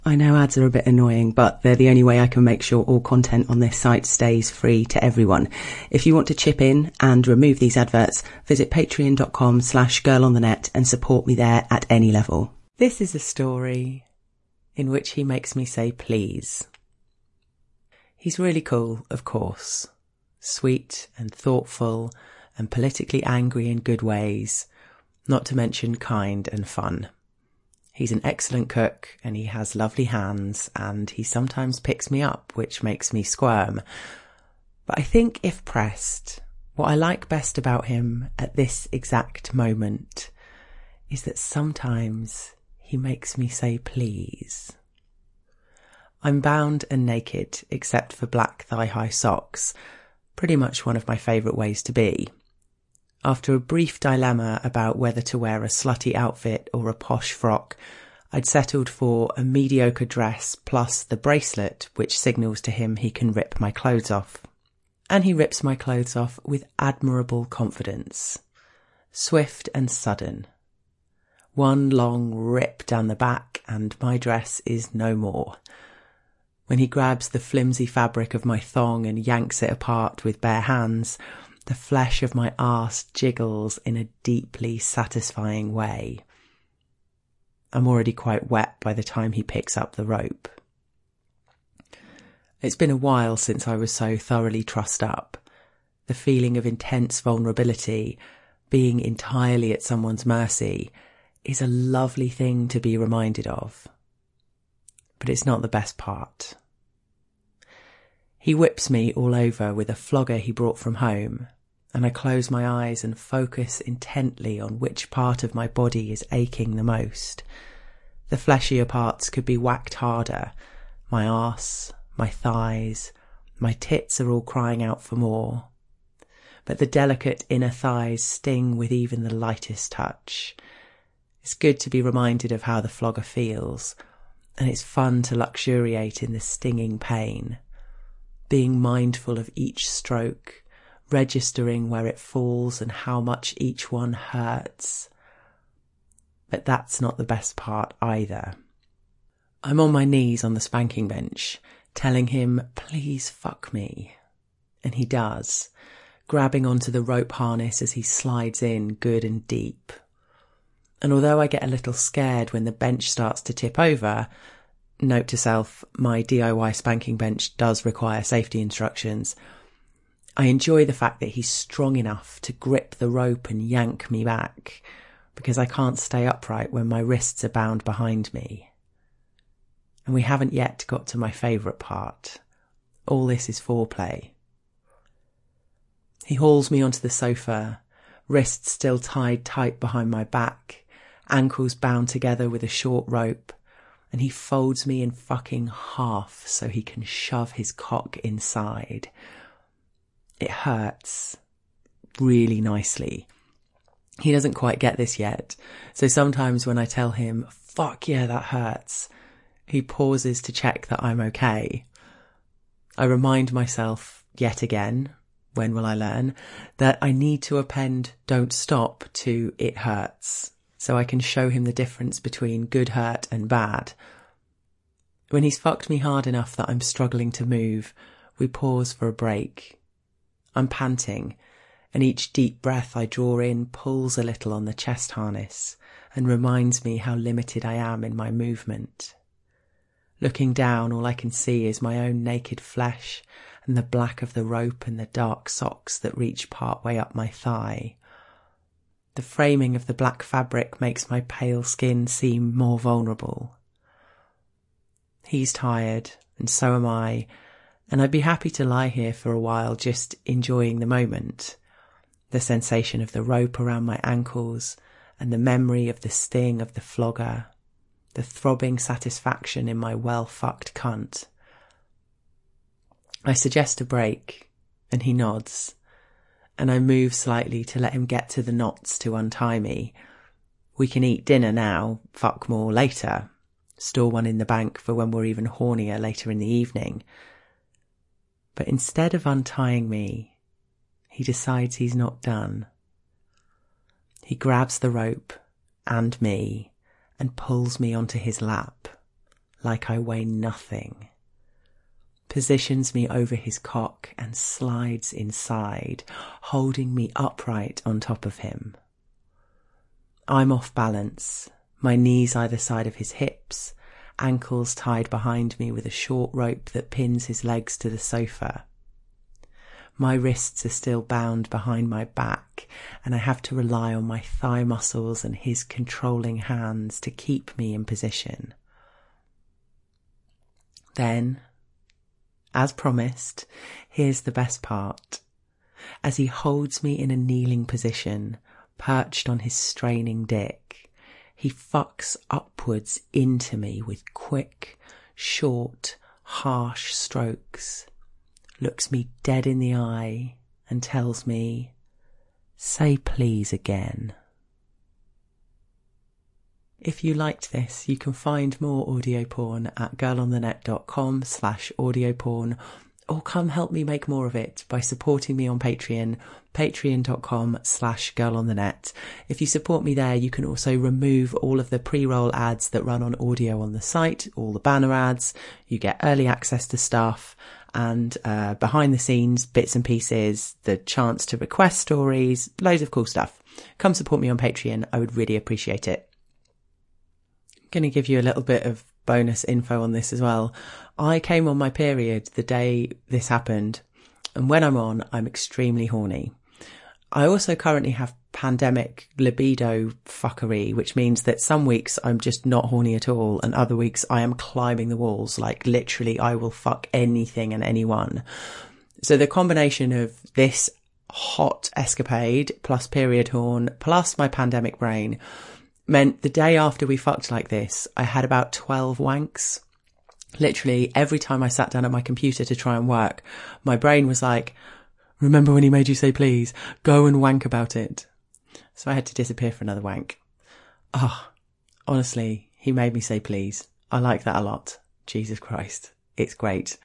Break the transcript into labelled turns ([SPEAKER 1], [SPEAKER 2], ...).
[SPEAKER 1] I know ads are a bit annoying, but they're the only way I can make sure all content on this site stays free to everyone. If you want to chip in and remove these adverts, visit patreon.com/girlonthenet and support me there at any level. This is a story in which he makes me say please. He's really cool, of course. Sweet and thoughtful and politically angry in good ways, not to mention kind and fun. He's an excellent cook and he has lovely hands and he sometimes picks me up, which makes me squirm. But I think if pressed, what I like best about him at this exact moment is that sometimes he makes me say please. I'm bound and naked except for black thigh-high socks, pretty much one of my favourite ways to be. After a brief dilemma about whether to wear a slutty outfit or a posh frock, I'd settled for a mediocre dress plus the bracelet which signals to him he can rip my clothes off. And he rips my clothes off with admirable confidence. Swift and sudden. One long rip down the back and my dress is no more. When he grabs the flimsy fabric of my thong and yanks it apart with bare hands, the flesh of my arse jiggles in a deeply satisfying way. I'm already quite wet by the time he picks up the rope. It's been a while since I was so thoroughly trussed up. The feeling of intense vulnerability, being entirely at someone's mercy, is a lovely thing to be reminded of. But it's not the best part. He whips me all over with a flogger he brought from home, and I close my eyes and focus intently on which part of my body is aching the most. The fleshier parts could be whacked harder. My arse, my thighs, my tits are all crying out for more. But the delicate inner thighs sting with even the lightest touch. It's good to be reminded of how the flogger feels, and it's fun to luxuriate in the stinging pain. Being mindful of each stroke, registering where it falls and how much each one hurts. But that's not the best part either. I'm on my knees on the spanking bench, telling him, please fuck me. And he does, grabbing onto the rope harness as he slides in good and deep. And although I get a little scared when the bench starts to tip over, note to self, my DIY spanking bench does require safety instructions, I enjoy the fact that he's strong enough to grip the rope and yank me back, because I can't stay upright when my wrists are bound behind me. And we haven't yet got to my favourite part. All this is foreplay. He hauls me onto the sofa, wrists still tied tight behind my back, ankles bound together with a short rope, and he folds me in fucking half so he can shove his cock inside. It hurts really nicely. He doesn't quite get this yet, so sometimes when I tell him, fuck yeah, that hurts, he pauses to check that I'm okay. I remind myself, yet again, when will I learn, that I need to append don't stop to it hurts, so I can show him the difference between good hurt and bad. When he's fucked me hard enough that I'm struggling to move, we pause for a break. I'm panting, and each deep breath I draw in pulls a little on the chest harness and reminds me how limited I am in my movement. Looking down, all I can see is my own naked flesh and the black of the rope and the dark socks that reach part way up my thigh. The framing of the black fabric makes my pale skin seem more vulnerable. He's tired, and so am I, and I'd be happy to lie here for a while just enjoying the moment. The sensation of the rope around my ankles and the memory of the sting of the flogger. The throbbing satisfaction in my well-fucked cunt. I suggest a break, and he nods, and I move slightly to let him get to the knots to untie me. We can eat dinner now, fuck more later, store one in the bank for when we're even hornier later in the evening. But instead of untying me, he decides he's not done. He grabs the rope and me and pulls me onto his lap, like I weigh nothing, positions me over his cock and slides inside, holding me upright on top of him. I'm off balance, my knees either side of his hips, ankles tied behind me with a short rope that pins his legs to the sofa. My wrists are still bound behind my back, and I have to rely on my thigh muscles and his controlling hands to keep me in position. Then, as promised, here's the best part. As he holds me in a kneeling position, perched on his straining dick, he fucks upwards into me with quick, short, harsh strokes, looks me dead in the eye and tells me, "Say please again." If you liked this, you can find more audio porn at girlonthenet.com/audio porn, or come help me make more of it by supporting me on Patreon, patreon.com/girlonthenet. If you support me there, you can also remove all of the pre-roll ads that run on audio on the site, all the banner ads. You get early access to stuff and behind the scenes bits and pieces, the chance to request stories, loads of cool stuff. Come support me on Patreon. I would really appreciate it. I'm going to give you a little bit of bonus info on this as well. I came on my period the day this happened, and when I'm on, I'm extremely horny. I also currently have pandemic libido fuckery, which means that some weeks I'm just not horny at all, and other weeks I am climbing the walls. Like, literally, I will fuck anything and anyone. So the combination of this hot escapade plus period horn plus my pandemic brain meant the day after we fucked like this, I had about 12 wanks. Literally, every time I sat down at my computer to try and work, my brain was like, "Remember when he made you say please? Go and wank about it." So I had to disappear for another wank. Honestly, he made me say please. I like that a lot. Jesus Christ. It's great.